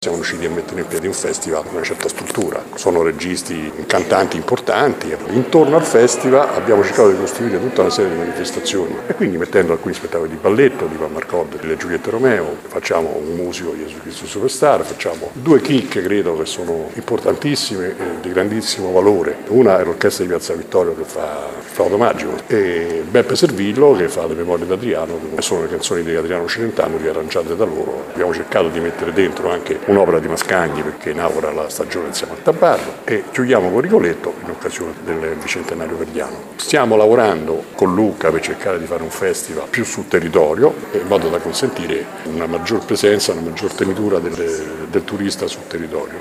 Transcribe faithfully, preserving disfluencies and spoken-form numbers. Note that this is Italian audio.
Siamo riusciti a mettere in piedi un festival con una certa struttura, sono registi, cantanti importanti. Intorno al festival abbiamo cercato di costruire tutta una serie di manifestazioni e quindi mettendo alcuni spettacoli di balletto, di Van Marcord, delle Giulietta Romeo, facciamo un musico di Gesù Cristo Superstar, facciamo due chicche credo che sono importantissime e di grandissimo valore. Una è l'orchestra di Piazza Vittorio che fa il Flauto Magico e Beppe Servillo che fa le memorie d'Adriano, che sono le canzoni di Adriano Celentano riarrangiate da loro. Abbiamo cercato di mettere dentro anche un'opera di Mascagni perché inaugura la stagione insieme al Tabarro e chiudiamo con Rigoletto in occasione del bicentenario verdiano. Stiamo lavorando con Luca per cercare di fare un festival più sul territorio in modo da consentire una maggior presenza, una maggior tenitura del, del turista sul territorio.